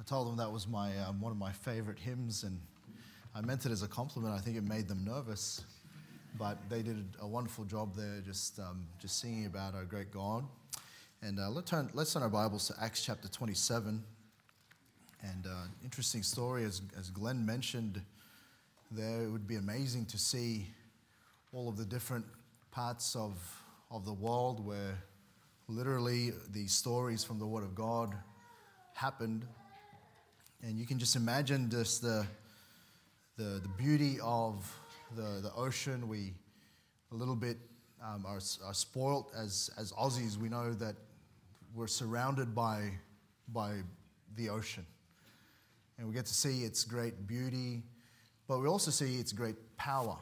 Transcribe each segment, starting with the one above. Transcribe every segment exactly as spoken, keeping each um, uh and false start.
told them that was my um, one of my favorite hymns, and I meant it as a compliment. I think it made them nervous, but they did a wonderful job there, just um, just singing about our great God. And uh, let's turn let's turn our Bibles to Acts chapter twenty-seven. And uh, interesting story, as as Glenn mentioned, there it would be amazing to see all of the different parts of of the world where literally these stories from the Word of God happened. And you can just imagine just the the, the beauty of the, the ocean. We a little bit um, are, are spoilt as as Aussies. We know that we're surrounded by by the ocean, and we get to see its great beauty, but we also see its great power.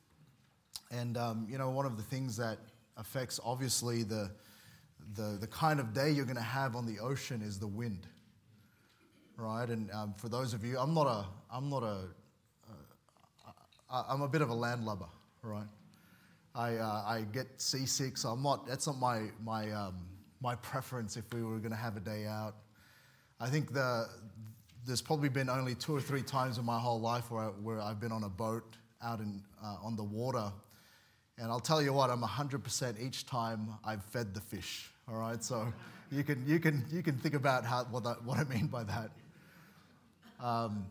And um, you know, one of the things that affects obviously the the the kind of day you're going to have on the ocean is the wind. Right, and um, for those of you, I'm not a, I'm not a, uh, I'm a bit of a landlubber, right? I uh, I get seasick, so I'm not. That's not my my um, my preference. If we were going to have a day out, I think the there's probably been only two or three times in my whole life where I, where I've been on a boat out in uh, on the water, and I'll tell you what, I'm one hundred percent each time I've fed the fish. All right, so you can you can you can think about how what that, what I mean by that. Um,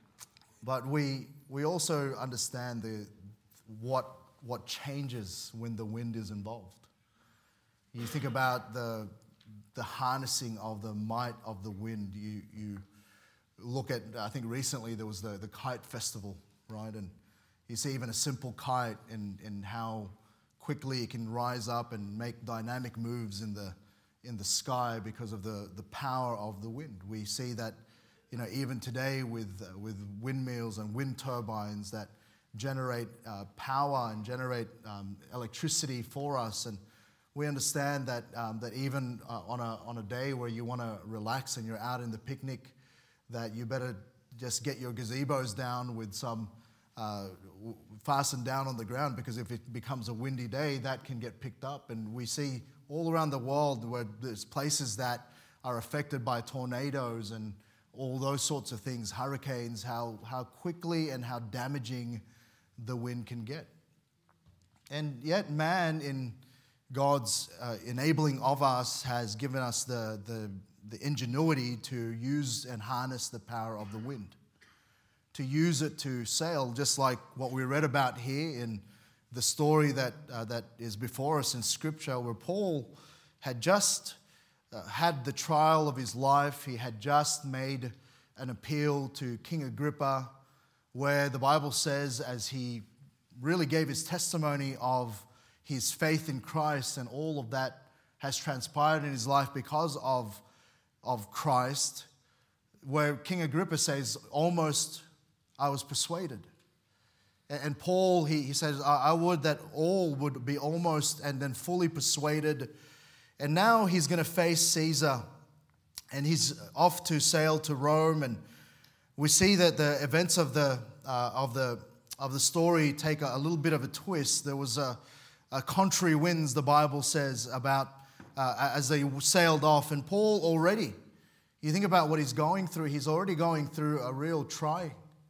but we we also understand the what what changes when the wind is involved. You think about the the harnessing of the might of the wind. You you look at, I think recently there was the, the kite festival, right? And you see even a simple kite and and how quickly it can rise up and make dynamic moves in the in the sky because of the the power of the wind. We see that. You know, even today with uh, with windmills and wind turbines that generate uh, power and generate um, electricity for us, and we understand that um, that even uh, on a on a day where you want to relax and you're out in the picnic, that you better just get your gazebos down with some uh, fastened down on the ground, because if it becomes a windy day, that can get picked up. And we see all around the world where there's places that are affected by tornadoes and all those sorts of things, hurricanes, how, how quickly and how damaging the wind can get. And yet man, in God's uh, enabling of us, has given us the, the, the ingenuity to use and harness the power of the wind, to use it to sail, just like what we read about here in the story that, uh, that is before us in Scripture, where Paul had just Uh, had the trial of his life. He had just made an appeal to King Agrippa, where the Bible says, as he really gave his testimony of his faith in Christ, and all of that has transpired in his life because of, of Christ, where King Agrippa says, almost I was persuaded. And, and Paul, he, he says, I, I would that all would be almost and then fully persuaded. And now he's going to face Caesar, and he's off to sail to Rome. And we see that the events of the uh, of the of the story take a, a little bit of a twist. There was a, a contrary winds, the Bible says, about uh, as they sailed off. And Paul already, you think about what he's going through. He's already going through a real try.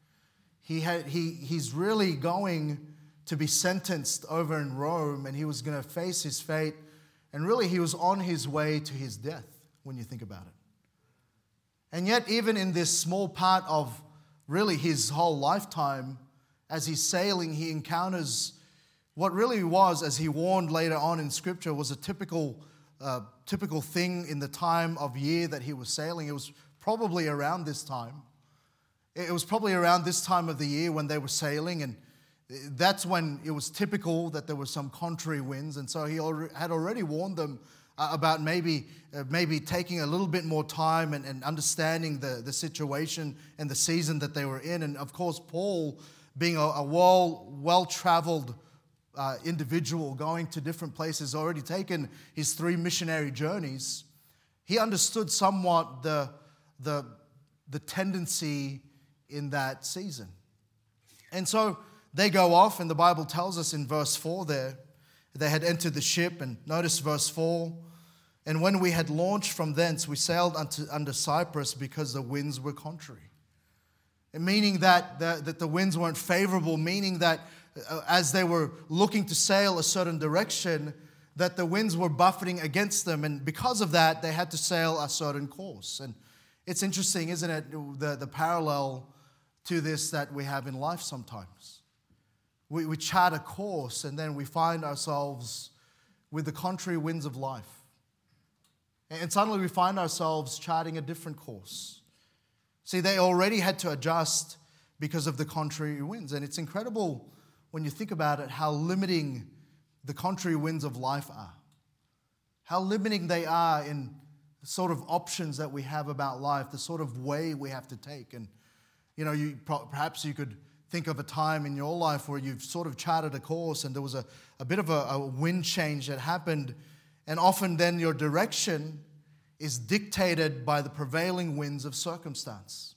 He had he he's really going to be sentenced over in Rome, and he was going to face his fate. And really, he was on his way to his death, when you think about it. And yet, even in this small part of really his whole lifetime, as he's sailing, he encounters what really was, as he warned later on in Scripture, was a typical, uh, typical thing in the time of year that he was sailing. It was probably around this time. It was probably around this time of the year when they were sailing, and that's when it was typical that there were some contrary winds. And so he had already warned them about maybe uh, maybe taking a little bit more time and, and understanding the, the situation and the season that they were in. And of course, Paul, being a, a well, well-traveled uh, individual going to different places, already taken his three missionary journeys, he understood somewhat the, the, the tendency in that season. And so they go off, and the Bible tells us in verse four there, they had entered the ship, and notice verse four, And when we had launched from thence, we sailed unto, under Cyprus because the winds were contrary. And meaning that the, that the winds weren't favorable, meaning that uh, as they were looking to sail a certain direction, that the winds were buffeting against them. And because of that, they had to sail a certain course. And it's interesting, isn't it, the, the parallel to this that we have in life sometimes. We, we chart a course and then we find ourselves with the contrary winds of life. And suddenly we find ourselves charting a different course. See, they already had to adjust because of the contrary winds. And it's incredible when you think about it how limiting the contrary winds of life are. How limiting they are in the sort of options that we have about life, the sort of way we have to take. And, you know, you perhaps you could think of a time in your life where you've sort of charted a course and there was a, a bit of a, a wind change that happened. And often then your direction is dictated by the prevailing winds of circumstance.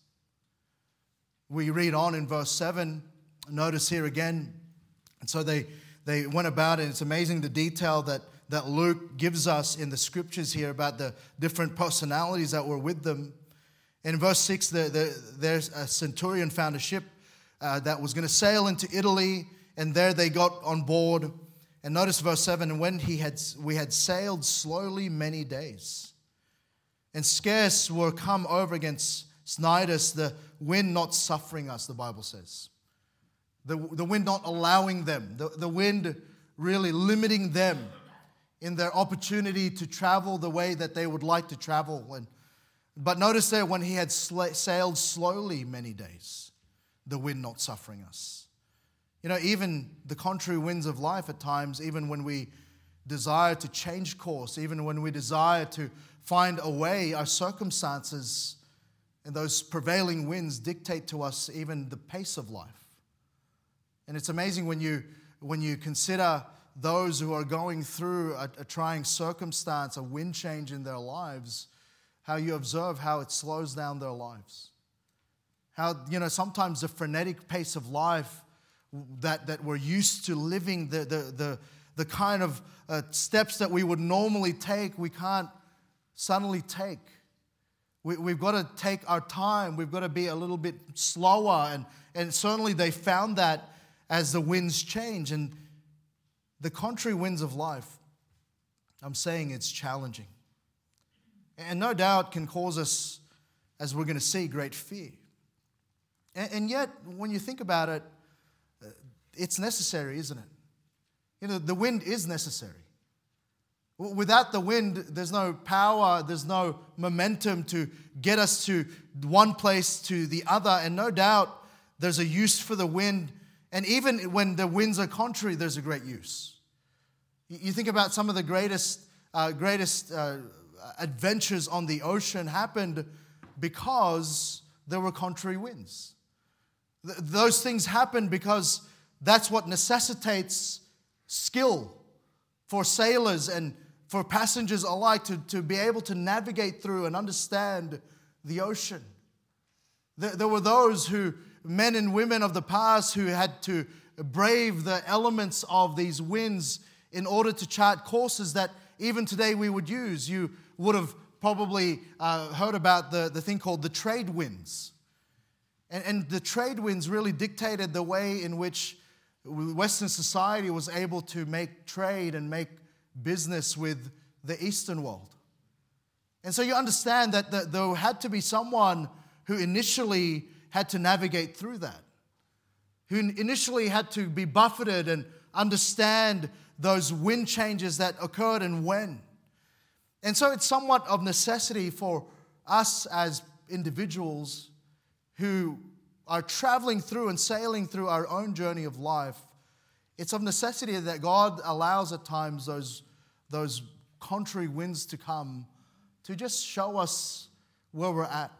We read on in verse seven, notice here again, and so they, they went about, and it's amazing the detail that, that Luke gives us in the scriptures here about the different personalities that were with them. In verse six, the, the, there's a centurion found a ship uh, that was going to sail into Italy, and there they got on board. And notice verse seven, and when he had, we had sailed slowly many days, and scarce were come over against Cnidus, the wind not suffering us, the Bible says. The, the wind not allowing them, the, the wind really limiting them in their opportunity to travel the way that they would like to travel. And, but notice there, when he had sla- sailed slowly many days, the wind not suffering us. You know, even the contrary winds of life at times, even when we desire to change course, even when we desire to find a way, our circumstances and those prevailing winds dictate to us even the pace of life. And it's amazing when you when you consider those who are going through a, a trying circumstance, a wind change in their lives, how you observe how it slows down their lives. How, you know, sometimes the frenetic pace of life that, that we're used to living, the, the, the, the kind of uh, steps that we would normally take, we can't suddenly take. We, we've got to take our time. We've got to be a little bit slower. And, and certainly they found that as the winds change. And the contrary winds of life, I'm saying it's challenging. And no doubt can cause us, as we're going to see, great fear. And, and yet, when you think about it, it's necessary, isn't it? You know, the wind is necessary. Without the wind, there's no power, there's no momentum to get us to one place to the other. And no doubt, there's a use for the wind. And even when the winds are contrary, there's a great use. You think about some of the greatest, uh, greatest uh, adventures on the ocean happened because there were contrary winds. Th- those things happened because that's what necessitates skill for sailors and for passengers alike to, to be able to navigate through and understand the ocean. There, there were those who, men and women of the past, who had to brave the elements of these winds in order to chart courses that even today we would use. You would have probably uh, heard about the, the thing called the trade winds. And, and the trade winds really dictated the way in which Western society was able to make trade and make business with the Eastern world. And so you understand that the, there had to be someone who initially had to navigate through that, who initially had to be buffeted and understand those wind changes that occurred and when. And so it's somewhat of necessity for us as individuals who are traveling through and sailing through our own journey of life. It's of necessity that God allows at times those, those contrary winds to come to just show us where we're at,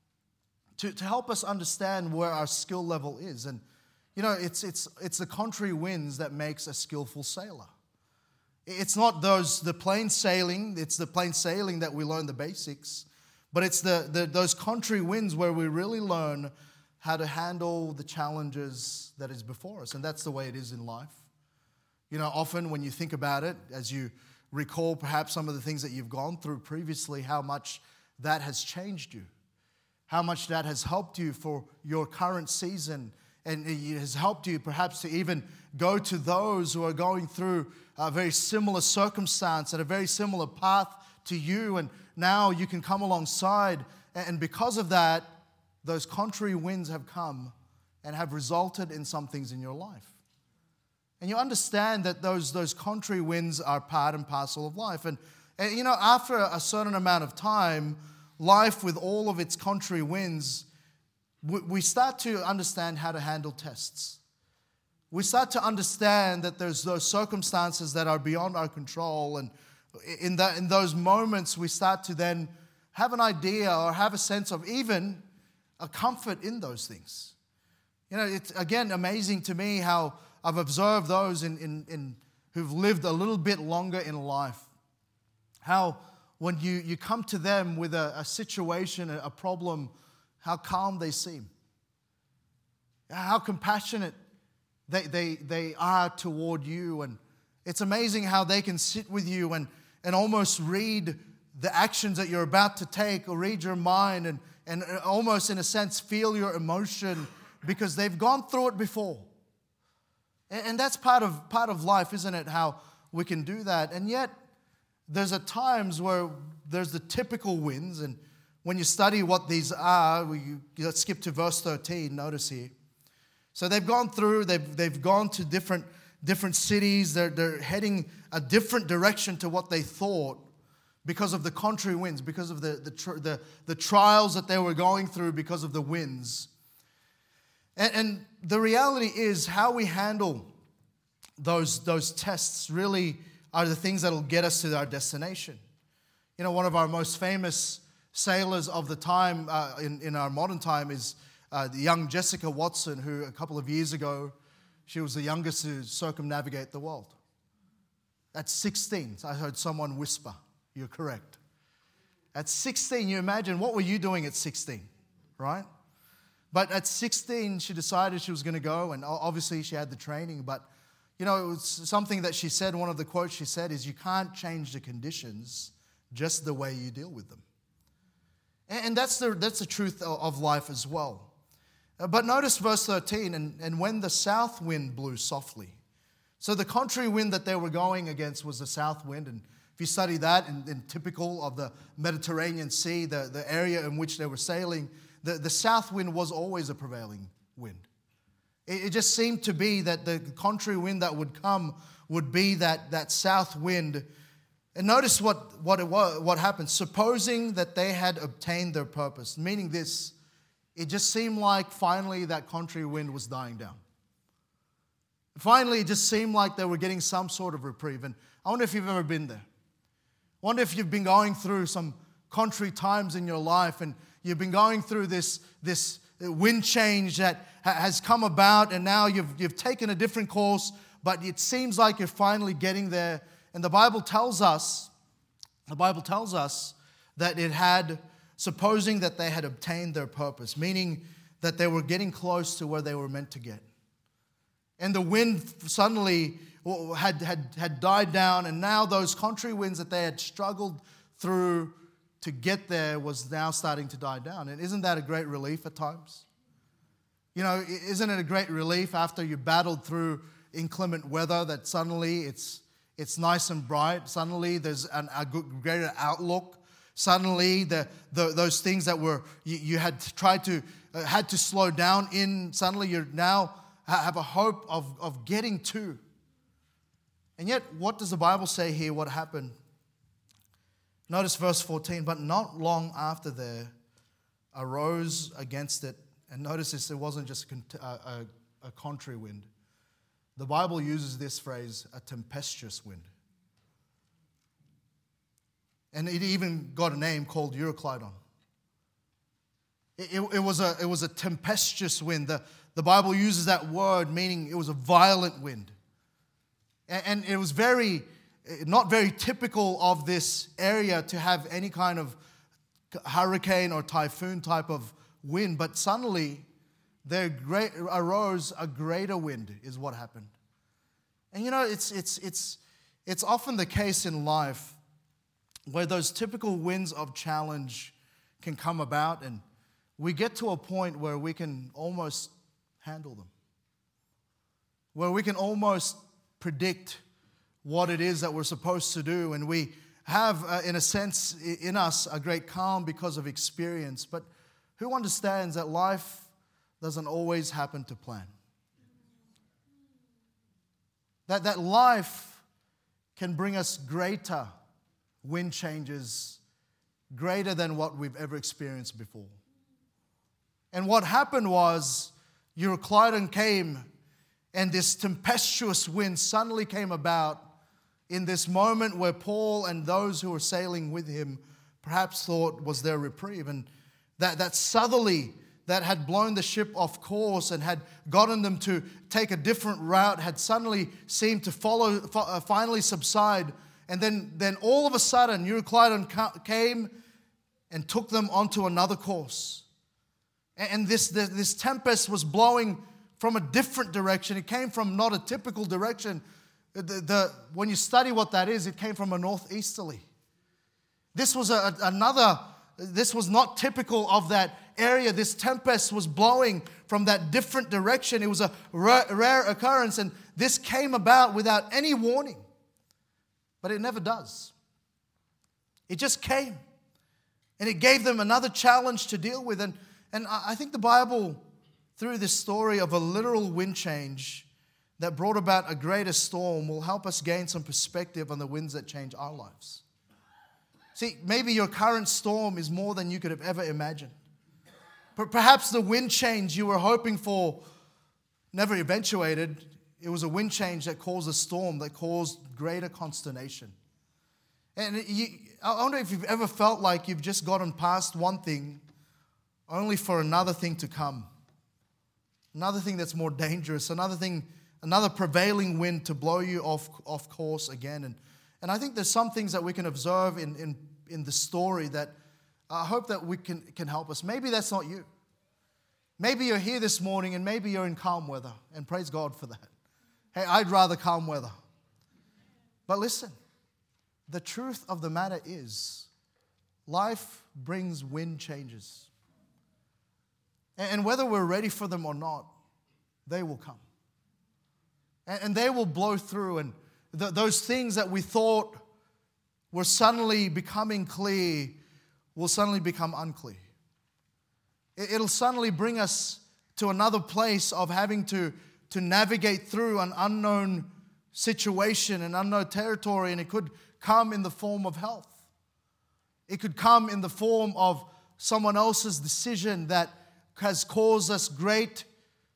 to, to help us understand where our skill level is. And, you know, it's, it's, it's the contrary winds that makes a skillful sailor. It's not those the plain sailing, it's the plain sailing that we learn the basics, but it's the, the those contrary winds where we really learn how to handle the challenges that is before us. And that's the way it is in life. You know, often when you think about it, as you recall perhaps some of the things that you've gone through previously, how much that has changed you, how much that has helped you for your current season, and it has helped you perhaps to even go to those who are going through a very similar circumstance and a very similar path to you, and now you can come alongside, and because of that, those contrary winds have come and have resulted in some things in your life. And you understand that those, those contrary winds are part and parcel of life. And, and, you know, after a certain amount of time, life with all of its contrary winds, we, we start to understand how to handle tests. We start to understand that there's those circumstances that are beyond our control. And in, that, in those moments, we start to then have an idea or have a sense of even a comfort in those things. You know, it's, again, amazing to me how I've observed those in, in, in who've lived a little bit longer in life. How when you, you come to them with a, a situation, a problem, how calm they seem. How compassionate they, they, they are toward you. And it's amazing how they can sit with you and, and almost read the actions that you're about to take, or read your mind and, and almost in a sense feel your emotion because they've gone through it before. And that's part of part of life, isn't it? How we can do that. And yet, there's at times where there's the typical winds. And when you study what these are, we, let's skip to verse thirteen. Notice here. So they've gone through, they've, they've gone to different, different cities. They're, they're heading a different direction to what they thought because of the contrary winds, because of the, the, the, the trials that they were going through because of the winds. And, and the reality is how we handle those, those tests really are the things that will get us to our destination. You know, one of our most famous sailors of the time, uh, in, in our modern time, is uh, the young Jessica Watson, who a couple of years ago, she was the youngest to circumnavigate the world. At sixteen, I heard someone whisper, "You're correct." At sixteen, you imagine, what were you doing at sixteen, right? But at sixteen, she decided she was going to go, and obviously she had the training. But, you know, it was something that she said, one of the quotes she said is, you can't change the conditions, just the way you deal with them. And that's the, that's the truth of life as well. But notice verse thirteen, and, and when the south wind blew softly. So the contrary wind that they were going against was the south wind. And if you study that, in, in typical of the Mediterranean Sea, the, the area in which they were sailing, The, the south wind was always a prevailing wind. It, it just seemed to be that the contrary wind that would come would be that, that south wind. And notice what, what, it was, what happened. Supposing that they had obtained their purpose, meaning this, it just seemed like finally that contrary wind was dying down. Finally, it just seemed like they were getting some sort of reprieve. And I wonder if you've ever been there. I wonder if you've been going through some contrary times in your life, and you've been going through this, this wind change that has come about, and now you've, you've taken a different course, but it seems like you're finally getting there. And the Bible tells us, the Bible tells us that it had, supposing that they had obtained their purpose, meaning that they were getting close to where they were meant to get. And the wind suddenly had, had, had died down, and now those contrary winds that they had struggled through to get there was now starting to die down. And isn't that a great relief at times? You know, isn't it a great relief after you battled through inclement weather that suddenly it's it's nice and bright, suddenly there's an, a good, greater outlook, suddenly the, the those things that were you, you had tried to uh, had to slow down in, suddenly you're now have a hope of, of getting to. And yet, what does the Bible say here, what happened? Notice verse fourteen, but not long after there arose against it, and notice this, it wasn't just a, a, a contrary wind. The Bible uses this phrase, a tempestuous wind. And it even got a name called Euroclydon. It, it, it, was a, it was a tempestuous wind. The, the Bible uses that word meaning it was a violent wind. And, and it was very... not very typical of this area to have any kind of hurricane or typhoon type of wind, but suddenly there great, arose a greater wind is what happened. And you know, it's it's it's It's often the case in life where those typical winds of challenge can come about, and we get to a point where we can almost handle them, where we can almost predict what it is that we're supposed to do, and we have, uh, in a sense, in us, a great calm because of experience. But who understands that life doesn't always happen to plan? That, that life can bring us greater wind changes, greater than what we've ever experienced before. And what happened was, Euroclydon came, and this tempestuous wind suddenly came about in this moment where Paul and those who were sailing with him perhaps thought was their reprieve. And that, that southerly that had blown the ship off course and had gotten them to take a different route had suddenly seemed to follow, uh, finally subside. And then, then all of a sudden, Euroclydon came and took them onto another course. And this, this, this tempest was blowing from a different direction. It came from not a typical direction. The, the, when you study what that is, it came from a northeasterly. This was a, another, this was not typical of that area. This tempest was blowing from that different direction. It was a rare, rare occurrence, and this came about without any warning. But it never does. It just came. And it gave them another challenge to deal with. And, and I think the Bible, through this story of a literal wind change that brought about a greater storm, will help us gain some perspective on the winds that change our lives. See, maybe your current storm is more than you could have ever imagined. But perhaps the wind change you were hoping for never eventuated. It was a wind change that caused a storm, that caused greater consternation. And you, I wonder if you've ever felt like you've just gotten past one thing only for another thing to come. Another thing that's more dangerous, another thing, another prevailing wind to blow you off, off course again. And, and I think there's some things that we can observe in, in, in the story that I hope that we can, can help us. Maybe that's not you. Maybe you're here this morning and maybe you're in calm weather, and praise God for that. Hey, I'd rather calm weather. But listen, the truth of the matter is, life brings wind changes. And whether we're ready for them or not, they will come. And they will blow through, and th- those things that we thought were suddenly becoming clear will suddenly become unclear. It'll suddenly bring us to another place of having to, to navigate through an unknown situation, an unknown territory, and it could come in the form of health. It could come in the form of someone else's decision that has caused us great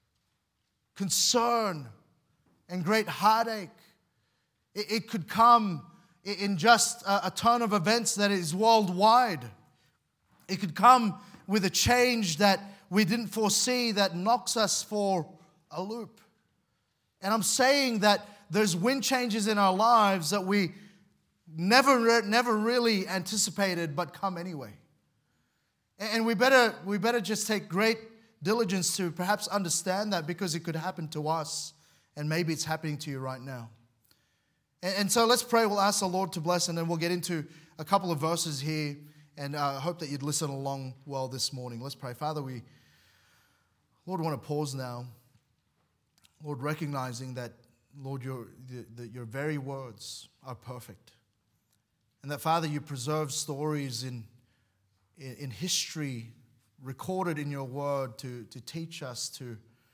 concern and great heartache. It, it could come in just a, a turn of events that is worldwide. It could come with a change that we didn't foresee that knocks us for a loop. And I'm saying that there's wind changes in our lives that we never, never really anticipated but come anyway. And we better, we better just take great diligence to perhaps understand that, because it could happen to us and maybe it's happening to you right now. And so let's pray. We'll ask the Lord to bless, and then we'll get into a couple of verses here, and I uh, hope that you'd listen along well this morning. Let's pray. Father, we, Lord, want to pause now. Lord, recognizing that, Lord, your, the, the, your very words are perfect. And that, Father, you preserve stories in, in, in history recorded in your word to, to teach us to,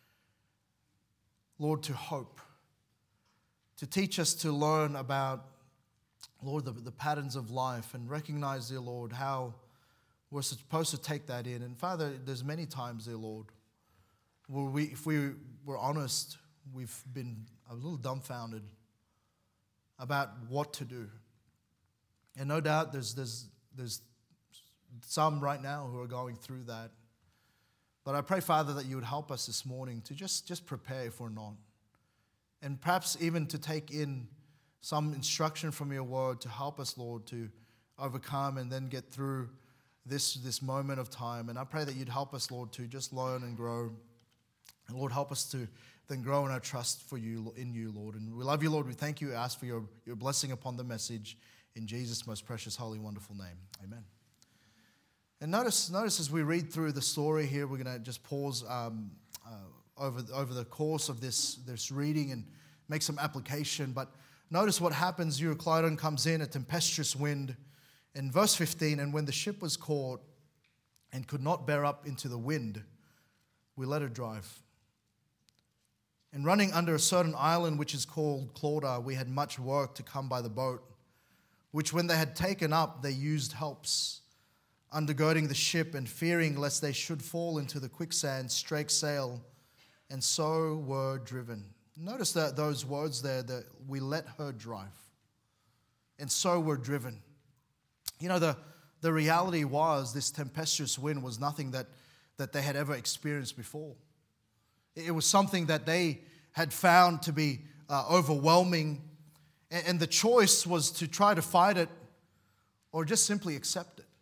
Lord, to hope. To teach us to learn about, Lord, the, the patterns of life, and recognize, dear Lord, how we're supposed to take that in. And Father, there's many times, dear Lord, where we, if we were honest, we've been a little dumbfounded about what to do. And no doubt there's, there's, there's some right now who are going through that. But I pray, Father, that you would help us this morning to just, just prepare if we're not. And perhaps even to take in some instruction from your word to help us, Lord, to overcome and then get through this, this moment of time. And I pray that you'd help us, Lord, to just learn and grow And Lord, help us to then grow in our trust for you, in you, Lord. And we love you, Lord. We thank you. Ask for your, your blessing upon the message in Jesus' most precious, holy, wonderful name. Amen. And notice, notice as we read through the story here, we're going to just pause um, uh, over, over the course of this, this reading and make some application. But notice what happens. Euroclydon comes in, a tempestuous wind. In verse fifteen, and when the ship was caught and could not bear up into the wind, we let her drive. And running under a certain island which is called Clauda, we had much work to come by the boat, which when they had taken up, they used helps, undergirding the ship and fearing lest they should fall into the quicksand, strake sail, and so were driven. Notice that those words there, that we let her drive, and so were driven. You know, the, the reality was this tempestuous wind was nothing that, that they had ever experienced before. It was something that they had found to be uh, overwhelming, and, and the choice was to try to fight it or just simply accept it.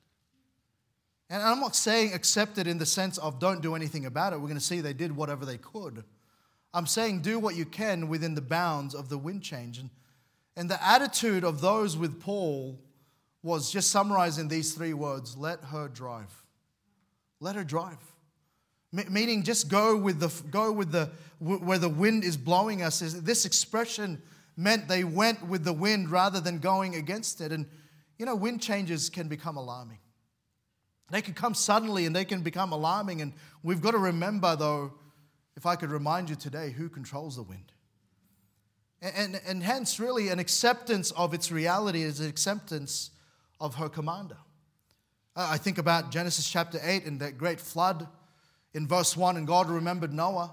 And I'm not saying accept it in the sense of don't do anything about it. We're going to see they did whatever they could. I'm saying do what you can within the bounds of the wind change. And, and the attitude of those with Paul was just summarized in these three words: let her drive. Let her drive. Meaning, just go with the go with the where the wind is blowing us. This expression meant they went with the wind rather than going against it. And you know, wind changes can become alarming. They can come suddenly and they can become alarming. And we've got to remember, though, if I could remind you today, who controls the wind. And, and, and hence, really, an acceptance of its reality is an acceptance of her commander. I think about Genesis chapter eight and that great flood. In verse one, and God remembered Noah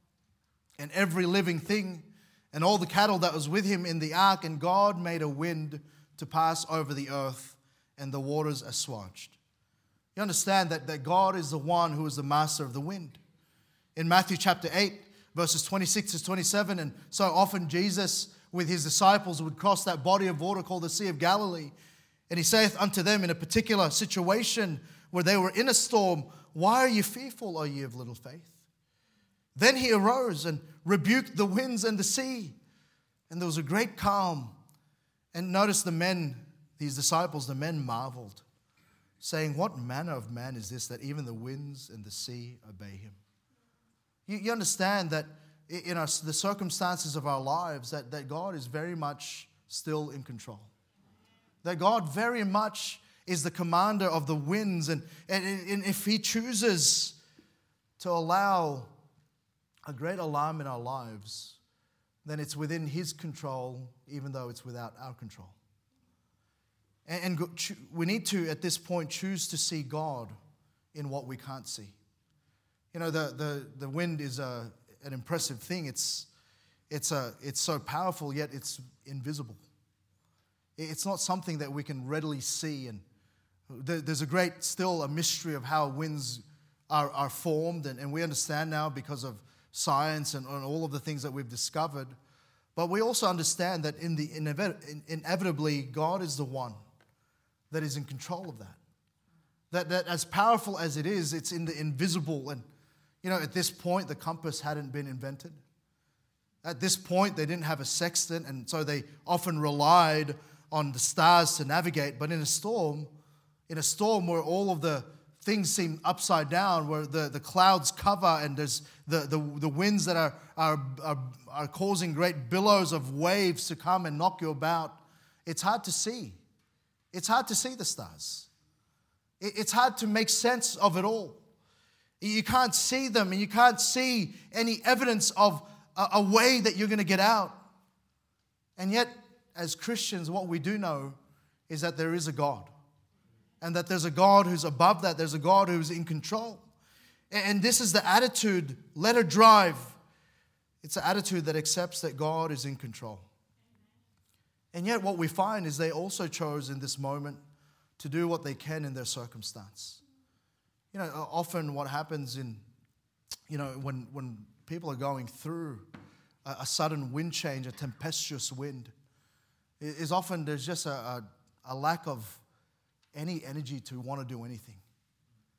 and every living thing and all the cattle that was with him in the ark, and God made a wind to pass over the earth, and the waters assuaged. You understand that, that God is the one who is the master of the wind. In Matthew chapter eight, verses twenty-six to twenty-seven, and so often Jesus with his disciples would cross that body of water called the Sea of Galilee, and he saith unto them in a particular situation where they were in a storm, why are you fearful, O ye of little faith? Then he arose and rebuked the winds and the sea, and there was a great calm. And notice the men, these disciples, the men marveled, saying, what manner of man is this that even the winds and the sea obey him? You, you understand that in our, the circumstances of our lives, that, that God is very much still in control. That God very much is the commander of the winds. And, and, and if he chooses to allow a great alarm in our lives, then it's within his control, even though it's without our control. And, and we need to, at this point, choose to see God in what we can't see. You know, the, the, the wind is a, an impressive thing. It's, it's, a, it's so powerful, yet it's invisible. It's not something that we can readily see. And there's a great, still a mystery of how winds are, are formed, and, and we understand now because of science and, and all of the things that we've discovered. But we also understand that in the inevit- inevitably, God is the one that is in control of that. That, that as powerful as it is, it's in the invisible. And, you know, at this point, the compass hadn't been invented. At this point, they didn't have a sextant, and so they often relied on the stars to navigate. But in a storm, in a storm where all of the things seem upside down, where the, the clouds cover and there's the, the, the winds that are, are, are, are causing great billows of waves to come and knock you about, it's hard to see. It's hard to see the stars. It, it's hard to make sense of it all. You can't see them, and you can't see any evidence of a, a way that you're going to get out. And yet, as Christians, what we do know is that there is a God. And that there's a God who's above that. There's a God who's in control. And this is the attitude, let her drive. It's an attitude that accepts that God is in control. And yet what we find is they also chose in this moment to do what they can in their circumstance. You know, often what happens in, you know, when, when people are going through a, a sudden wind change, a tempestuous wind, is often there's just a, a, a lack of any energy to want to do anything.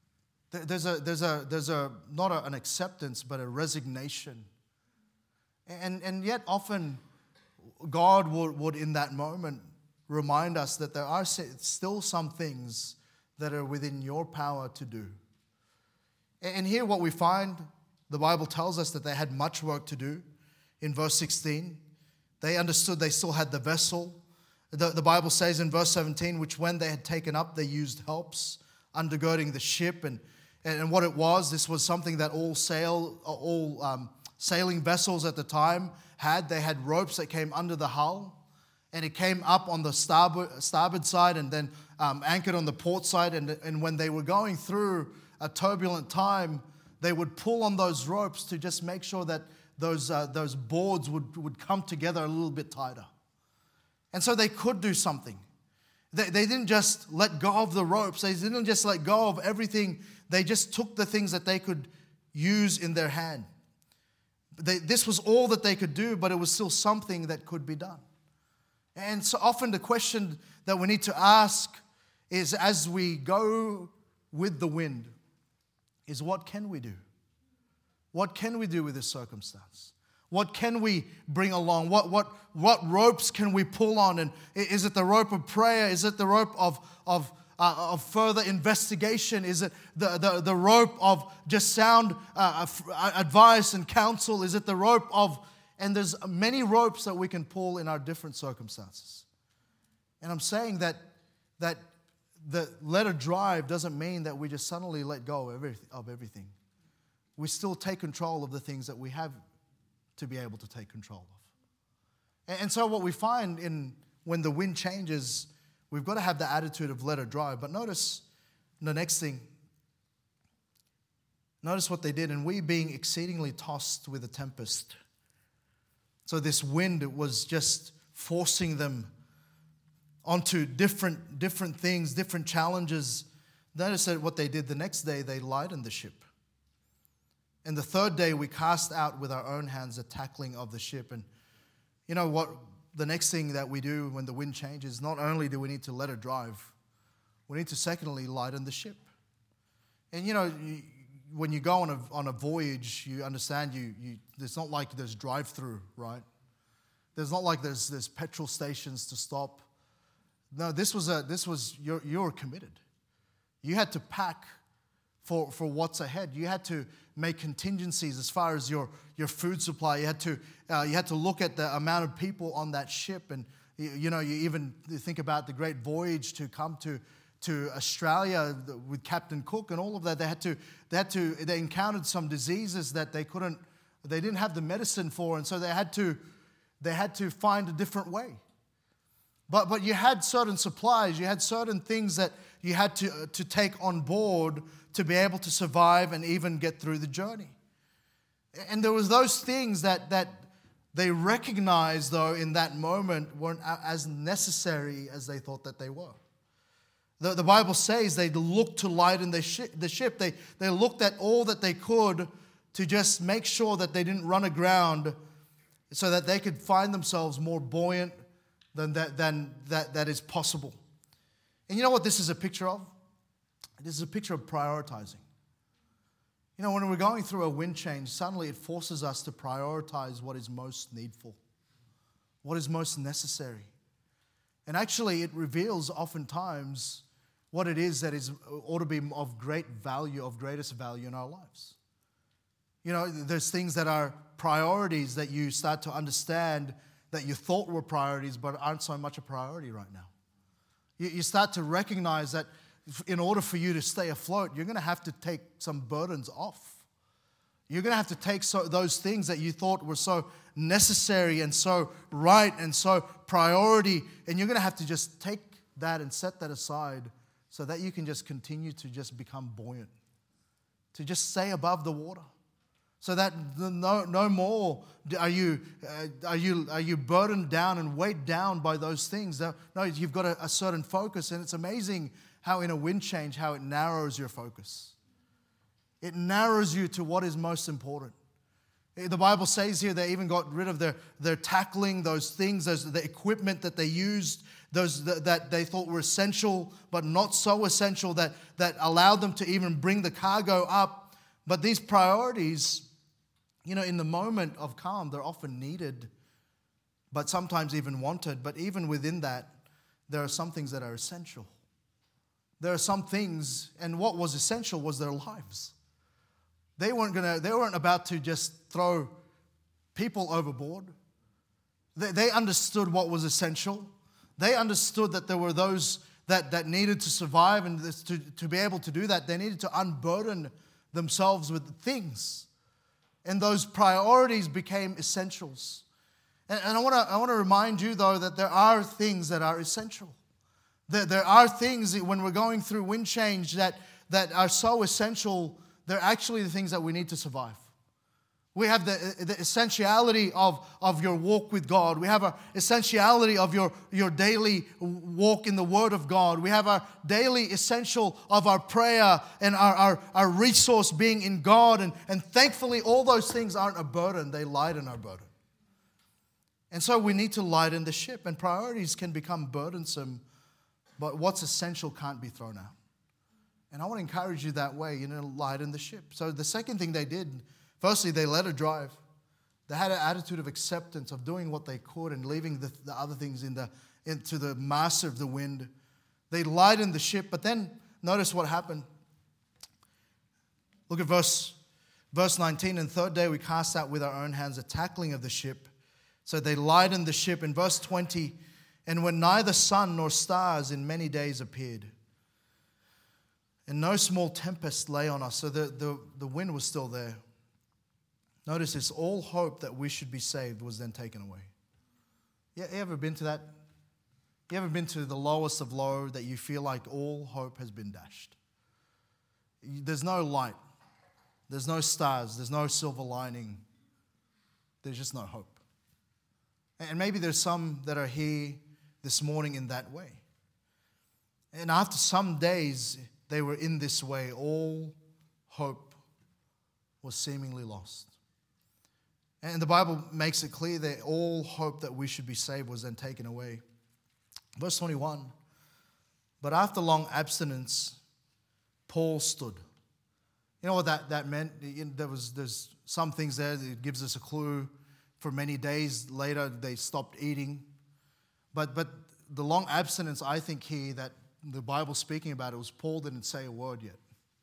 There's a, there's a, there's a not a, an acceptance, but a resignation. And, and yet often God would, would in that moment remind us that there are still some things that are within your power to do. And here what we find, the Bible tells us that they had much work to do. In verse sixteen, they understood they still had the vessel. The, the Bible says in verse seventeen, which when they had taken up, they used helps, undergirding the ship. And, and what it was, this was something that all sail, all um, sailing vessels at the time had. They had ropes that came under the hull, and it came up on the starboard, starboard side and then um, anchored on the port side. And, and when they were going through a turbulent time, they would pull on those ropes to just make sure that those, uh, those boards would, would come together a little bit tighter. And so they could do something. They, they didn't just let go of the ropes. They didn't just let go of everything. They just took the things that they could use in their hand. They, this was all that they could do, but it was still something that could be done. And so often the question that we need to ask is, as we go with the wind, is what can we do? What can we do with this circumstance? What can we bring along? What, what, what ropes can we pull on? And is it the rope of prayer? Is it the rope of, of, uh, of further investigation? Is it the, the, the rope of just sound uh, advice and counsel? Is it the rope of, and there's many ropes that we can pull in our different circumstances. And I'm saying that, that the let it drive doesn't mean that we just suddenly let go of everything. We still take control of the things that we have to be able to take control of. And so what we find in when the wind changes, we've got to have the attitude of let it drive. But notice the next thing. Notice what they did. And we being exceedingly tossed with a tempest. So this wind was just forcing them onto different, different things, different challenges. Notice that what they did the next day, they lightened the ship. And the third day, we cast out with our own hands the tackling of the ship. And you know what? The next thing that we do when the wind changes, not only do we need to let it drive, we need to secondly lighten the ship. And you know, you, when you go on a on a voyage, you understand you you. It's not like there's drive-through, right? There's not like there's there's petrol stations to stop. No, this was a this was you're you're committed. You had to pack for for what's ahead. You had to make contingencies as far as your, your food supply. You had to uh, you had to look at the amount of people on that ship, and you, you know you even think about the great voyage to come to to Australia with Captain Cook and all of that. They had to they had to they encountered some diseases that they couldn't they didn't have the medicine for, and so they had to they had to find a different way. But but you had certain supplies, you had certain things that you had to uh, to take on board to be able to survive and even get through the journey. And there was those things that that they recognized, though, in that moment weren't as necessary as they thought that they were. The, the Bible says they looked to lighten the ship. The ship. They, they looked at all that they could to just make sure that they didn't run aground so that they could find themselves more buoyant than that, than that, that is possible. And you know what this is a picture of? This is a picture of prioritizing. You know, when we're going through a wind change, suddenly it forces us to prioritize what is most needful, what is most necessary. And actually, it reveals oftentimes what it is that is ought to be of great value, of greatest value in our lives. You know, there's things that are priorities that you start to understand that you thought were priorities but aren't so much a priority right now. You, you start to recognize that in order for you to stay afloat, you're going to have to take some burdens off. You're going to have to take so, those things that you thought were so necessary and so right and so priority, and you're going to have to just take that and set that aside so that you can just continue to just become buoyant, to just stay above the water, so that no, no more are you uh, are you are you burdened down and weighed down by those things. No, you've got a, a certain focus, and it's amazing how in a wind change, how it narrows your focus. It narrows you to what is most important. The Bible says here they even got rid of their, their tackling, those things, those, the equipment that they used, those that, that they thought were essential, but not so essential that, that allowed them to even bring the cargo up. But these priorities, you know, in the moment of calm, they're often needed, but sometimes even wanted. But even within that, there are some things that are essential. There are some things, and what was essential was their lives. They weren't gonna, they weren't about to just throw people overboard. They, they understood what was essential. They understood that there were those that, that needed to survive, and this, to, to be able to do that, they needed to unburden themselves with things. And those priorities became essentials. And, and I want to I want to remind you, though, that there are things that are essential. There, there are things when we're going through wind change that, that are so essential. They're actually the things that we need to survive. We have the, the essentiality of, of your walk with God. We have our essentiality of your, your daily walk in the Word of God. We have our daily essential of our prayer and our, our, our resource being in God. And, and thankfully, all those things aren't a burden. They lighten our burden. And so we need to lighten the ship. And priorities can become burdensome, but what's essential can't be thrown out. And I want to encourage you that way, you know, lighten the ship. So the second thing they did, firstly, they let her drive. They had an attitude of acceptance, of doing what they could and leaving the, the other things in the, into the master of the wind. They lightened the ship, but then notice what happened. Look at verse, verse nineteen. And third day we cast out with our own hands the tackling of the ship. So they lightened the ship. In verse twenty, and when neither sun nor stars in many days appeared, and no small tempest lay on us. So the, the, the wind was still there. Notice this, all hope that we should be saved was then taken away. You ever been to that? You ever been to the lowest of low that you feel like all hope has been dashed? There's no light. There's no stars. There's no silver lining. There's just no hope. And maybe there's some that are here this morning in that way. And after some days, they were in this way. All hope was seemingly lost. And the Bible makes it clear that all hope that we should be saved was then taken away. Verse twenty-one, but after long abstinence, Paul stood. You know what that, that meant? There was there's some things there that gives us a clue. For many days later, they stopped eating. But, but the long abstinence, I think here, that the Bible speaking about it was Paul didn't say a word yet.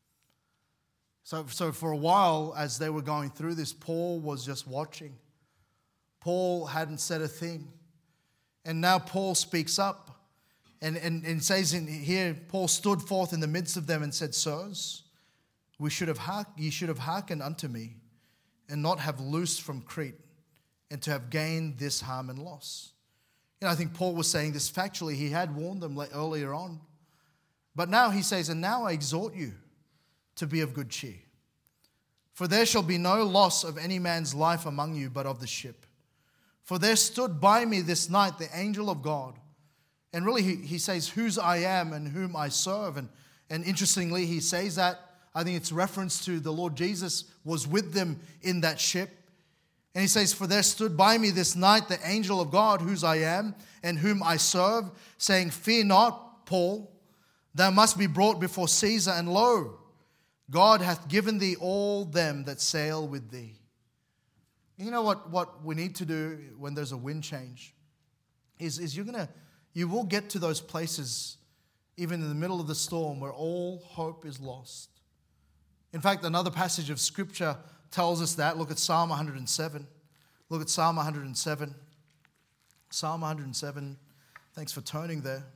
So, so for a while, as they were going through this, Paul was just watching. Paul hadn't said a thing. And now Paul speaks up and, and, and says in here, Paul stood forth in the midst of them and said, Sirs, we should have heark- ye should have hearkened unto me and not have loosed from Crete and to have gained this harm and loss. You know, I think Paul was saying this factually. He had warned them earlier on. But now he says, and now I exhort you to be of good cheer. For there shall be no loss of any man's life among you, but of the ship. For there stood by me this night the angel of God. And really he, he says, whose I am and whom I serve. And, and interestingly, he says that, I think it's reference to the Lord Jesus was with them in that ship. And he says, for there stood by me this night the angel of God, whose I am and whom I serve, saying, fear not, Paul, thou must be brought before Caesar, and lo, God hath given thee all them that sail with thee. You know what, what we need to do when there's a wind change is, is you're gonna, you will get to those places even in the middle of the storm where all hope is lost. In fact, another passage of Scripture tells us that. Look at Psalm one hundred seven. Look at Psalm one hundred seven. Psalm one hundred seven. Thanks for turning there.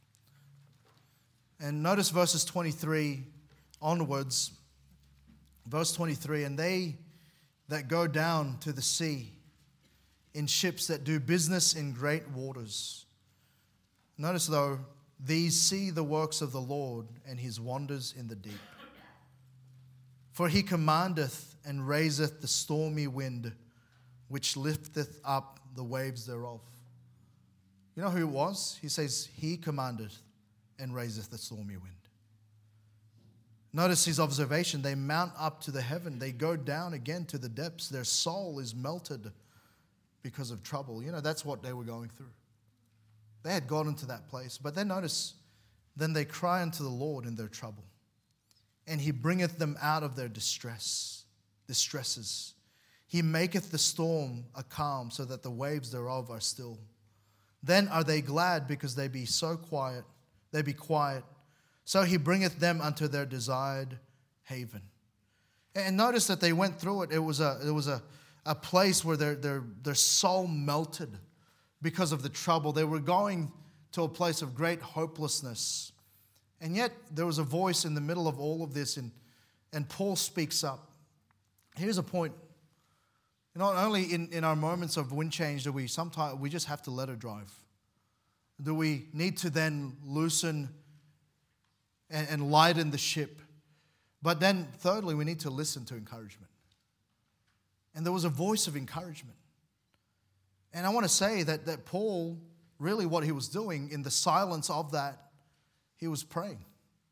And notice verses twenty-three onwards. Verse twenty-three, and they that go down to the sea in ships that do business in great waters. Notice though, these see the works of the Lord and his wonders in the deep. For he commandeth and raiseth the stormy wind, which lifteth up the waves thereof. You know who it was? He says, he commandeth and raiseth the stormy wind. Notice his observation. They mount up to the heaven. They go down again to the depths. Their soul is melted because of trouble. You know, that's what they were going through. They had gotten to that place. But then notice, then they cry unto the Lord in their trouble, and he bringeth them out of their distress, distresses. He maketh the storm a calm, so that the waves thereof are still. Then are they glad, because they be so quiet, they be quiet. So he bringeth them unto their desired haven. And notice that they went through it. It was a, it was a, a place where their, their, their soul melted because of the trouble. They were going to a place of great hopelessness. And yet there was a voice in the middle of all of this, and, and Paul speaks up. Here's a point. Not only in, in our moments of wind change do we sometimes, we just have to let it drive. Do we need to then loosen and, and lighten the ship? But then thirdly, we need to listen to encouragement. And there was a voice of encouragement. And I want to say that, that Paul, really what he was doing in the silence of that, he was praying.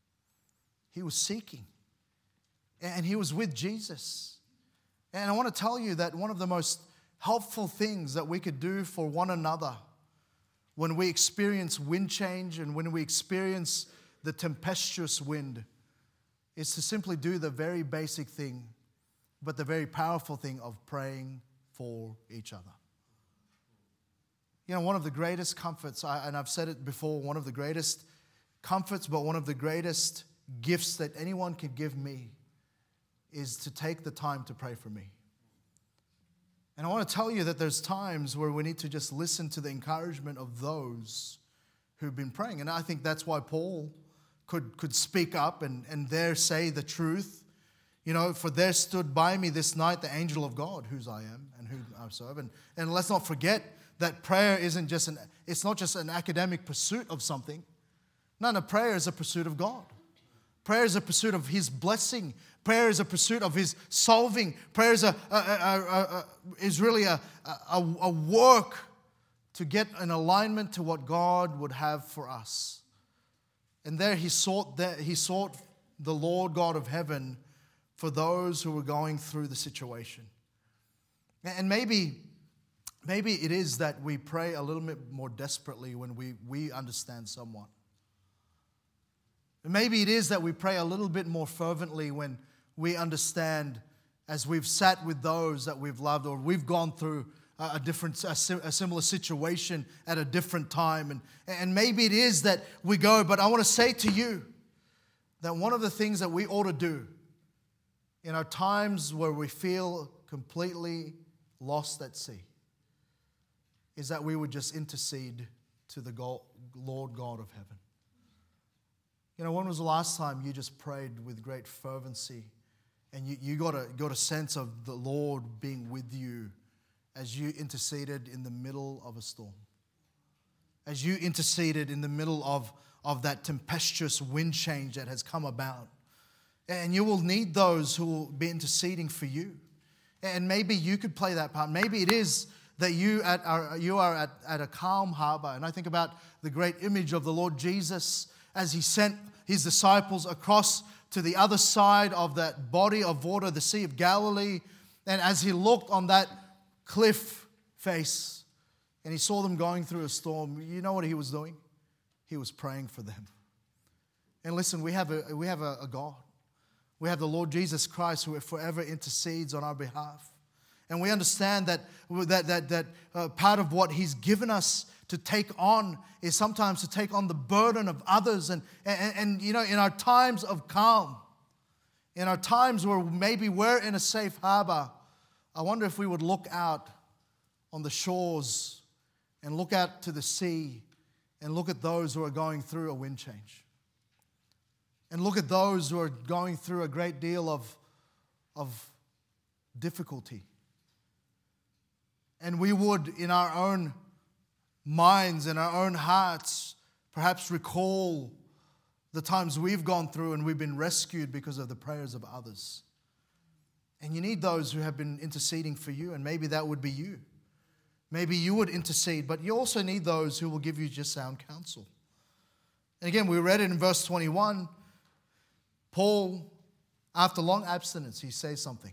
He was seeking. And he was with Jesus. And I want to tell you that one of the most helpful things that we could do for one another when we experience wind change and when we experience the tempestuous wind is to simply do the very basic thing, but the very powerful thing of praying for each other. You know, one of the greatest comforts, and I've said it before, one of the greatest comforts, but one of the greatest gifts that anyone could give me is to take the time to pray for me. And I want to tell you that there's times where we need to just listen to the encouragement of those who've been praying. And I think that's why Paul could, could speak up and, and there say the truth. You know, for there stood by me this night the angel of God, whose I am and who I serve. And, and let's not forget that prayer isn't just an, it's not just an academic pursuit of something. No, no, prayer is a pursuit of God. Prayer is a pursuit of His blessing. Prayer is a pursuit of His solving. Prayer is, a, a, a, a, a, is really a, a, a work to get an alignment to what God would have for us. And there He sought, that, he sought the Lord God of heaven for those who were going through the situation. And maybe, maybe it is that we pray a little bit more desperately when we, we understand someone. Maybe it is that we pray a little bit more fervently when we understand, as we've sat with those that we've loved, or we've gone through a different, a similar situation at a different time. And, and maybe it is that we go, but I want to say to you that one of the things that we ought to do in our times where we feel completely lost at sea is that we would just intercede to the God, Lord God of heaven. You know, when was the last time you just prayed with great fervency and you, you got, a, got a sense of the Lord being with you as you interceded in the middle of a storm? As you interceded in the middle of, of that tempestuous wind change that has come about. And you will need those who will be interceding for you. And maybe you could play that part. Maybe it is that you, at are, you are at, at a calm harbor. And I think about the great image of the Lord Jesus as He sent His disciples across to the other side of that body of water, the Sea of Galilee. And as He looked on that cliff face and He saw them going through a storm, you know what He was doing? He was praying for them. And listen, we have a, we have a, a God. We have the Lord Jesus Christ who forever intercedes on our behalf. And we understand that, that, that, that uh, part of what He's given us to take on is sometimes to take on the burden of others. And, and, and, you know, in our times of calm, in our times where maybe we're in a safe harbor, I wonder if we would look out on the shores and look out to the sea and look at those who are going through a wind change. And look at those who are going through a great deal of, of difficulty. And we would, in our own minds, in our own hearts, perhaps recall the times we've gone through and we've been rescued because of the prayers of others. And you need those who have been interceding for you, and maybe that would be you. Maybe you would intercede, but you also need those who will give you just sound counsel. And again, we read it in verse twenty-one. Paul, after long abstinence, he says something.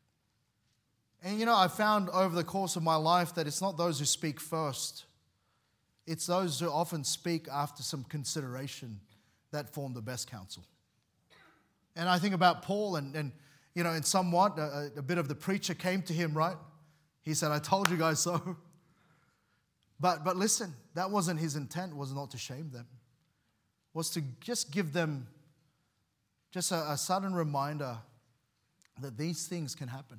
And you know, I found over the course of my life that it's not those who speak first, it's those who often speak after some consideration that form the best counsel. And I think about Paul, and, and you know, in somewhat, a, a bit of the preacher came to him, right? He said, I told you guys so. But, but listen, that wasn't his intent, was not to shame them. Was to just give them just a, a sudden reminder that these things can happen.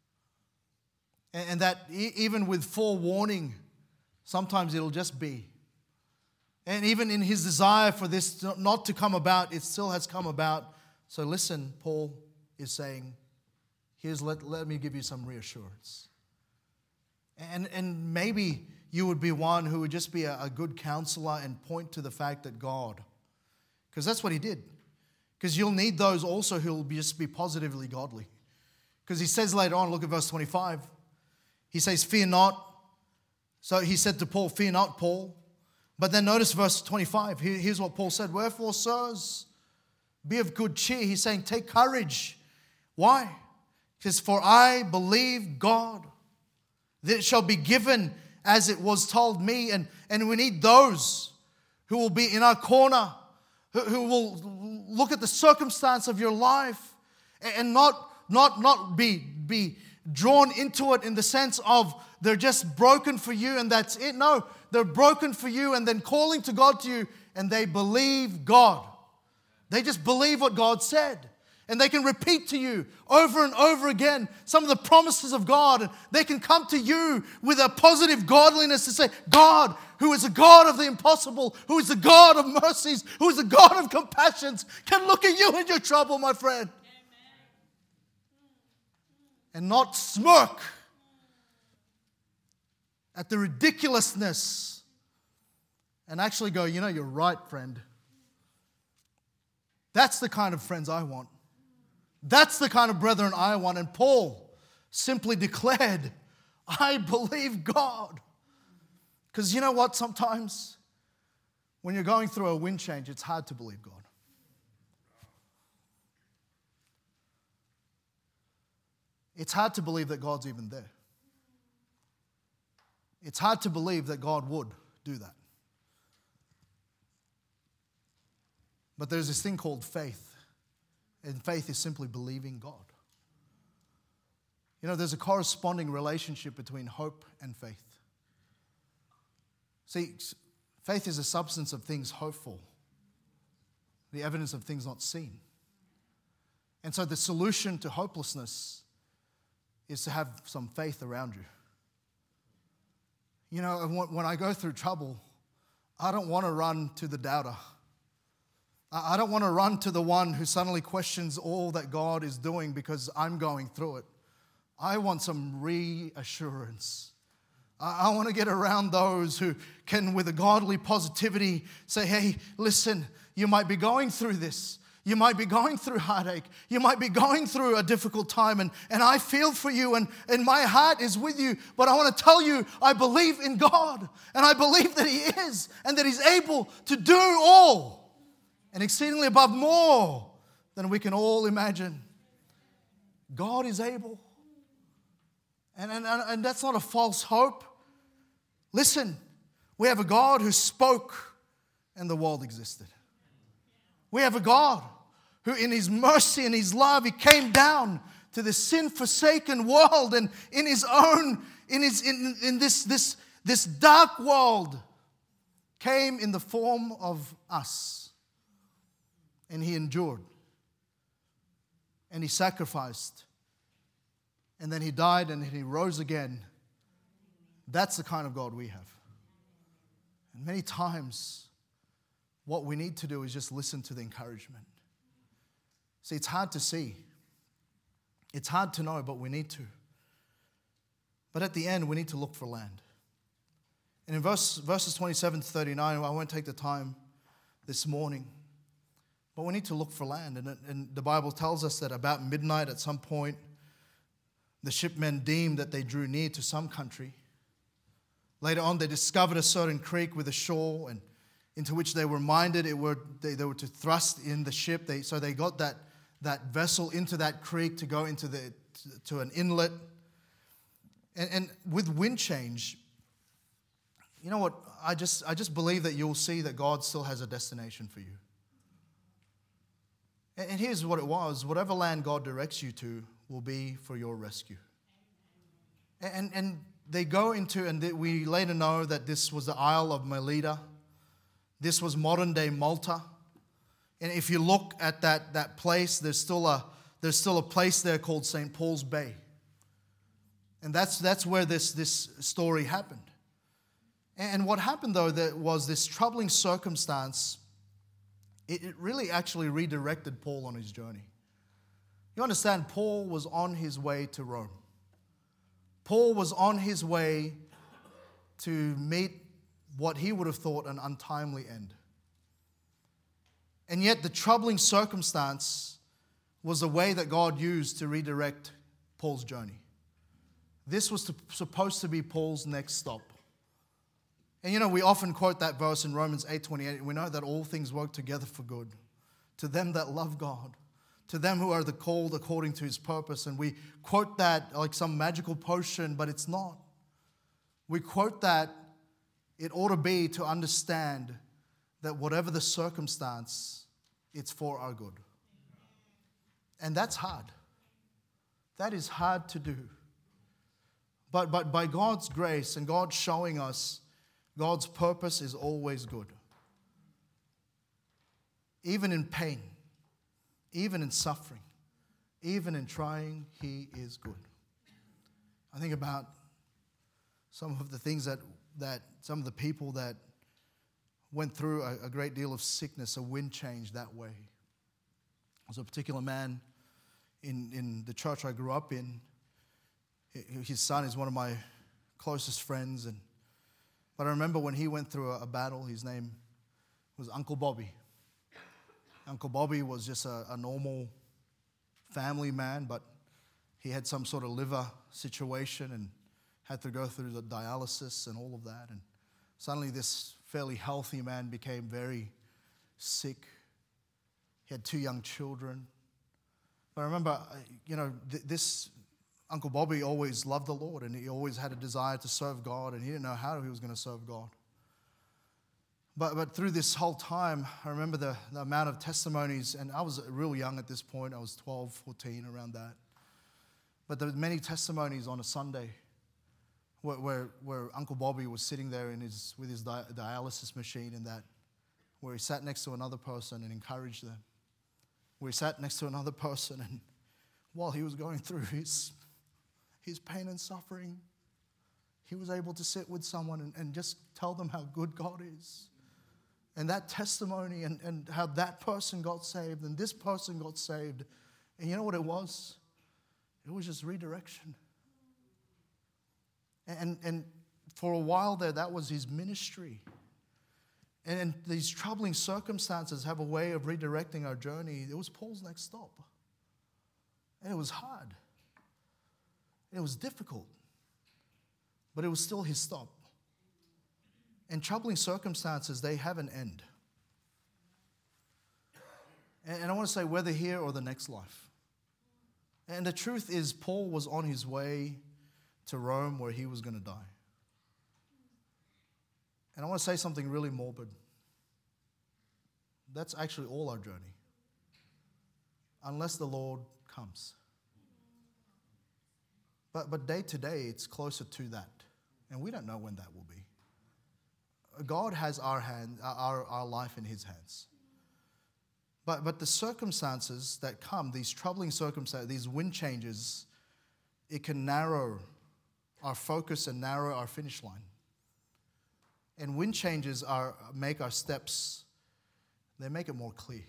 And, and that e- even with forewarning, sometimes it'll just be. And even in his desire for this not to come about, it still has come about. So listen, Paul is saying, here's let, let me give you some reassurance. And, and maybe you would be one who would just be a, a good counselor and point to the fact that God, because that's what he did. Because you'll need those also who will be, just be positively godly. Because he says later on, look at verse twenty-five. He says, fear not. So he said to Paul, fear not, Paul. But then notice verse twenty-five. Here, here's what Paul said. Wherefore, sirs, be of good cheer. He's saying, take courage. Why? Because for I believe God, that it shall be given as it was told me. And, and we need those who will be in our corner, who, who will look at the circumstance of your life and not, not, not be, be drawn into it in the sense of they're just broken for you and that's it. No, they're broken for you and then calling to God to you, and they believe God. They just believe what God said. And they can repeat to you over and over again some of the promises of God. And they can come to you with a positive godliness to say, God, who is a God of the impossible, who is a God of mercies, who is a God of compassions, can look at you in your trouble, my friend. Amen. And not smirk at the ridiculousness and actually go, you know, you're right, friend. That's the kind of friends I want. That's the kind of brethren I want. And Paul simply declared, I believe God. Because you know what? Sometimes when you're going through a wind change, it's hard to believe God. It's hard to believe that God's even there. It's hard to believe that God would do that. But there's this thing called faith. And faith is simply believing God. You know, there's a corresponding relationship between hope and faith. See, faith is a substance of things hoped for, the evidence of things not seen. And so the solution to hopelessness is to have some faith around you. You know, when I go through trouble, I don't want to run to the doubter. I don't want to run to the one who suddenly questions all that God is doing because I'm going through it. I want some reassurance. I want to get around those who can, with a godly positivity, say, hey, listen, you might be going through this. You might be going through heartache. You might be going through a difficult time. And, and I feel for you and, and my heart is with you. But I want to tell you, I believe in God. And I believe that He is and that He's able to do all and exceedingly above more than we can all imagine. God is able. And, and, and that's not a false hope. Listen, we have a God who spoke and the world existed. We have a God who in His mercy and His love, He came down to the sin-forsaken world, and in His own, in His in, in this, this, this dark world, came in the form of us. And He endured. And He sacrificed. And then He died and He rose again. That's the kind of God we have. And many times, what we need to do is just listen to the encouragement. See, it's hard to see. It's hard to know, but we need to. But at the end, we need to look for land. And in verse, verses twenty-seven to thirty-nine, I won't take the time this morning, but we need to look for land. And, and the Bible tells us that about midnight at some point, the shipmen deemed that they drew near to some country. Later on, they discovered a certain creek with a shore, and into which they were minded it were they, they were to thrust in the ship. They, so they got that that vessel into that creek to go into the to an inlet. And, and with wind change, you know what? I just I just believe that you'll see that God still has a destination for you. And, and here's what it was: whatever land God directs you to will be for your rescue. And and, and they go into, and they, we later know that this was the Isle of Melita. This was modern day Malta. And if you look at that, that place, there's still a there's still a place there called Saint Paul's Bay. And that's that's where this, this story happened. And what happened, though, that was this troubling circumstance. It, it really actually redirected Paul on his journey. You understand, Paul was on his way to Rome. Paul was on his way to meet what he would have thought an untimely end. And yet the troubling circumstance was the way that God used to redirect Paul's journey. This was to, supposed to be Paul's next stop. And you know, we often quote that verse in Romans eight twenty-eight. We know that all things work together for good to them that love God, to them who are the called according to his purpose. And we quote that like some magical potion, but it's not. We quote that it ought to be to understand that whatever the circumstance, it's for our good. And that's hard. That is hard to do. But, but by God's grace and God showing us God's purpose is always good. Even in pain, even in suffering, even in trying, he is good. I think about some of the things that, that some of the people that went through a, a great deal of sickness, a wind change that way. There was a particular man in, in the church I grew up in. His son is one of my closest friends. And but I remember when he went through a, a battle, his name was Uncle Bobby. Uncle Bobby was just a, a normal family man, but he had some sort of liver situation and had to go through the dialysis and all of that. And suddenly this fairly healthy man became very sick. He had two young children. But I remember, you know, th- this Uncle Bobby always loved the Lord, and he always had a desire to serve God, and he didn't know how he was going to serve God. But but through this whole time, I remember the, the amount of testimonies, and I was real young at this point. I was twelve, fourteen, around that. But there were many testimonies on a Sunday where, where, where Uncle Bobby was sitting there in his with his di- dialysis machine, and that where he sat next to another person and encouraged them. Where he sat next to another person, and while he was going through his his pain and suffering, he was able to sit with someone and, and just tell them how good God is. And that testimony and, and how that person got saved and this person got saved. And you know what it was? It was just redirection. And, and for a while there, that was his ministry. And, and these troubling circumstances have a way of redirecting our journey. It was Paul's next stop. And it was hard. It was difficult, but it was still his stop. And troubling circumstances, they have an end. And, and I want to say whether here or the next life. And the truth is, Paul was on his way to Rome where he was going to die. And I want to say something really morbid. That's actually all our journey. Unless the Lord comes. But but day to day, it's closer to that. And we don't know when that will be. God has our hand, our, our life in his hands. But but the circumstances that come, these troubling circumstances, these wind changes, it can narrow our focus and narrow our finish line. And wind changes are make our steps, they make it more clear.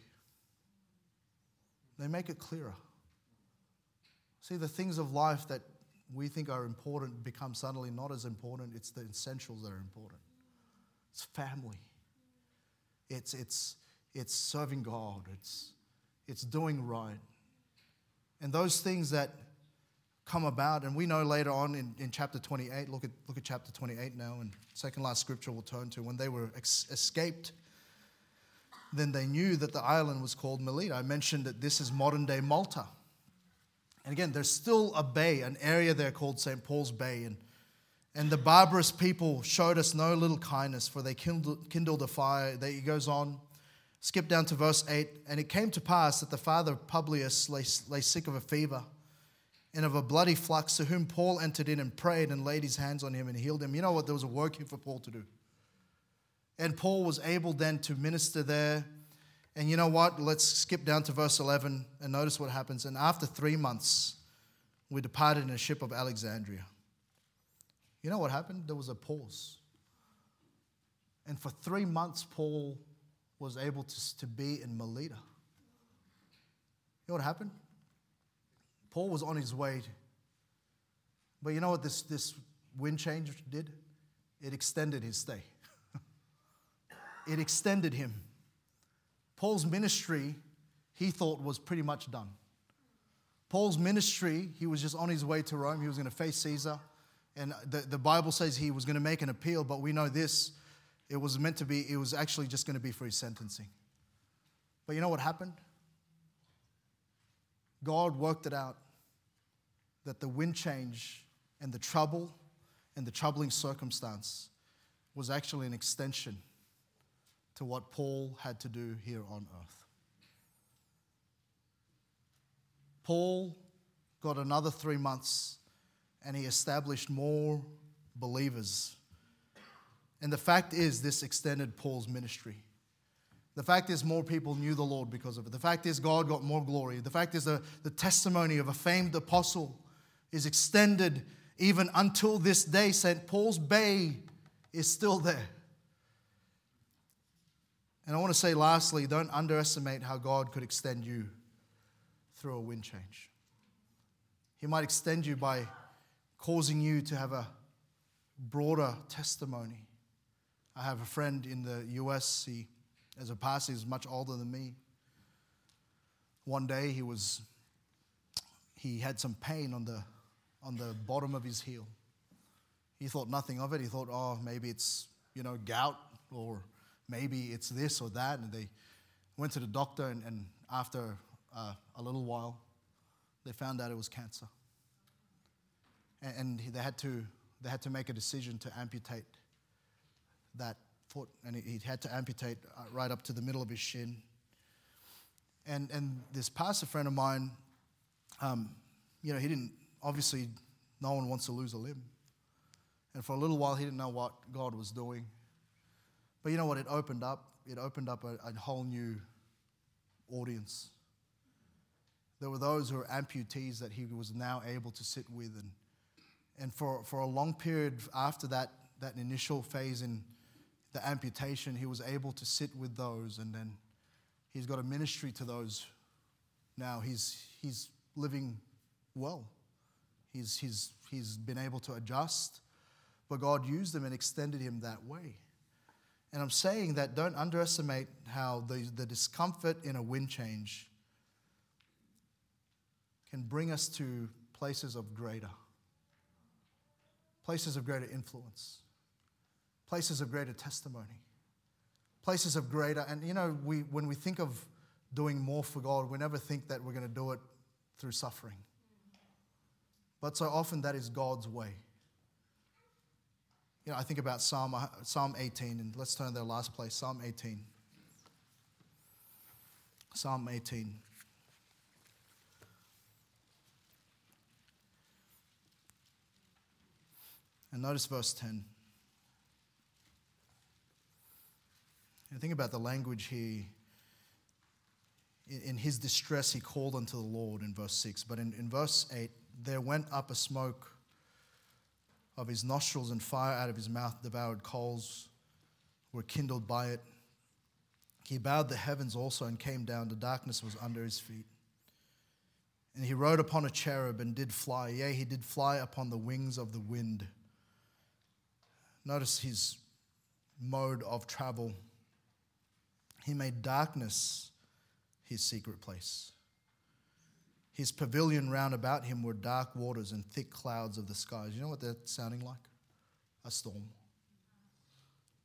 They make it clearer. See, the things of life that we think are important become suddenly not as important. It's the essentials that are important. It's family. It's it's it's serving God. It's it's doing right. And those things that come about, and we know later on in, in chapter twenty-eight, look at look at chapter twenty-eight now, and second last scripture we'll turn to, when they were ex- escaped then they knew that the island was called Melita. I mentioned that this is modern-day Malta. And again, there's still a bay, an area there called Saint Paul's Bay. And, and the barbarous people showed us no little kindness, for they kindled, kindled a fire. They, he goes on, skip down to verse eight. And it came to pass that the father of Publius lay, lay sick of a fever and of a bloody flux, to whom Paul entered in and prayed and laid his hands on him and healed him. You know what? There was a work here for Paul to do. And Paul was able then to minister there. And you know what? Let's skip down to verse eleven and notice what happens. And after three months, we departed in a ship of Alexandria. You know what happened? There was a pause. And for three months, Paul was able to, to be in Melita. You know what happened? Paul was on his way. But you know what this, this wind change did? It extended his stay. It extended him. Paul's ministry, he thought, was pretty much done. Paul's ministry, he was just on his way to Rome. He was going to face Caesar. And the, the Bible says he was going to make an appeal, but we know this. It was meant to be, it was actually just going to be for his sentencing. But you know what happened? God worked it out that the wind change and the trouble and the troubling circumstance was actually an extension to what Paul had to do here on earth. Paul got another three months and he established more believers. And the fact is, this extended Paul's ministry. The fact is, more people knew the Lord because of it. The fact is, God got more glory. The fact is, the, the testimony of a famed apostle is extended even until this day. Saint Paul's Bay is still there. And I want to say lastly, don't underestimate how God could extend you through a wind change. He might extend you by causing you to have a broader testimony. I have a friend in the U S, he, as a pastor, he's much older than me. One day he was, he had some pain on the, on the bottom of his heel. He thought nothing of it. He thought, oh, maybe it's, you know, gout, or maybe it's this or that. And they went to the doctor, and, and after uh, a little while, they found out it was cancer. And, and they had to they had to make a decision to amputate that foot, and he, he had to amputate uh, right up to the middle of his shin. And and this pastor friend of mine, um, you know, he didn't, obviously, no one wants to lose a limb. And for a little while, he didn't know what God was doing. But you know what? It opened up. It opened up a, a whole new audience. There were those who were amputees that he was now able to sit with. And, and for, for a long period after that, that initial phase in the amputation, he was able to sit with those. And then he's got a ministry to those now. He's, he's living well. He's, he's, he's been able to adjust. But God used him and extended him that way. And I'm saying that don't underestimate how the, the discomfort in a wind change can bring us to places of greater, places of greater influence, places of greater testimony, places of greater, and you know, we when we think of doing more for God, we never think that we're going to do it through suffering. But so often that is God's way. You know, I think about Psalm, Psalm eighteen, and let's turn to the last place, Psalm eighteen. Psalm eighteen. And notice verse ten. And think about the language here. In his distress, he called unto the Lord in verse six. But in, in verse eight, there went up a smoke of his nostrils, and fire out of his mouth devoured. Coals were kindled by it. He bowed the heavens also and came down. The darkness was under his feet. And he rode upon a cherub and did fly. Yea, he did fly upon the wings of the wind. Notice his mode of travel. He made darkness his secret place. His pavilion round about him were dark waters and thick clouds of the skies. You know what that's sounding like? A storm.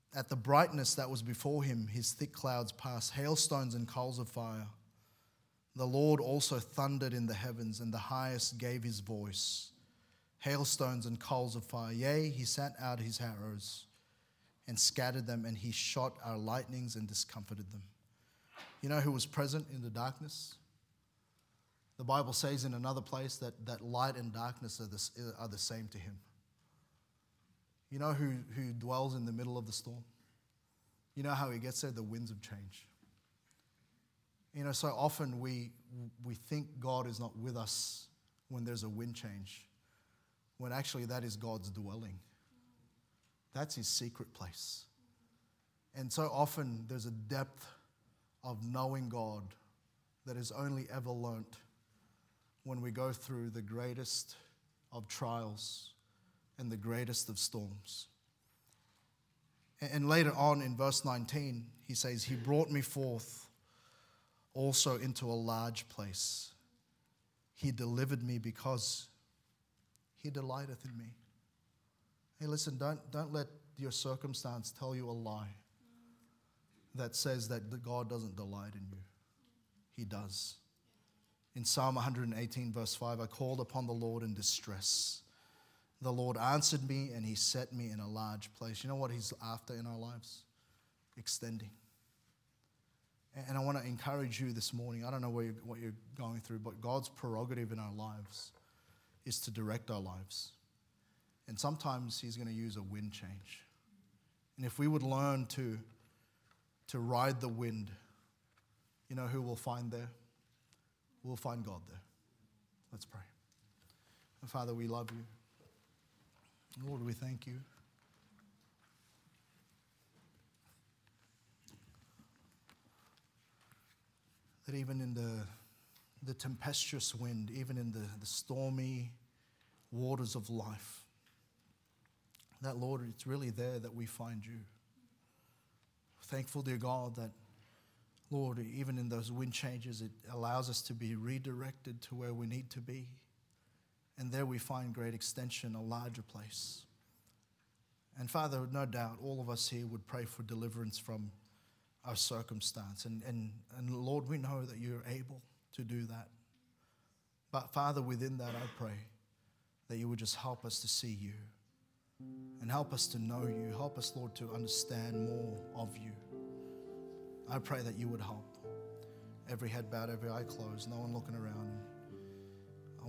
At the brightness that was before him, his thick clouds passed, hailstones and coals of fire. The Lord also thundered in the heavens, and the highest gave his voice. Hailstones and coals of fire. Yea, he sent out his arrows and scattered them, and he shot our lightnings and discomfited them. You know who was present in the darkness? The Bible says in another place that, that light and darkness are the, are the same to him. You know who, who dwells in the middle of the storm? You know how he gets there? The winds of change. You know, so often we we think God is not with us when there's a wind change, when actually that is God's dwelling. That's his secret place. And so often there's a depth of knowing God that is only ever learnt when we go through the greatest of trials and the greatest of storms. And later on in verse nineteen, he says, he brought me forth also into a large place. He delivered me because he delighteth in me. Hey, listen, don't, don't let your circumstance tell you a lie that says that God doesn't delight in you. He does. In Psalm one eighteen, verse five, I called upon the Lord in distress. The Lord answered me, and he set me in a large place. You know what he's after in our lives? Extending. And I want to encourage you this morning. I don't know what you're, what you're going through, but God's prerogative in our lives is to direct our lives. And sometimes he's going to use a wind change. And if we would learn to, to ride the wind, you know who we'll find there? We'll find God there. Let's pray. And Father, we love you. Lord, we thank you. That even in the, the tempestuous wind, even in the, the stormy waters of life, that, Lord, it's really there that we find you. Thankful, dear God, that, Lord, even in those wind changes, it allows us to be redirected to where we need to be. And there we find great extension, a larger place. And Father, no doubt, all of us here would pray for deliverance from our circumstance. And, and, and Lord, we know that you're able to do that. But Father, within that, I pray that you would just help us to see you and help us to know you. Help us, Lord, to understand more of you. I pray that you would help. Every head bowed, every eye closed, no one looking around.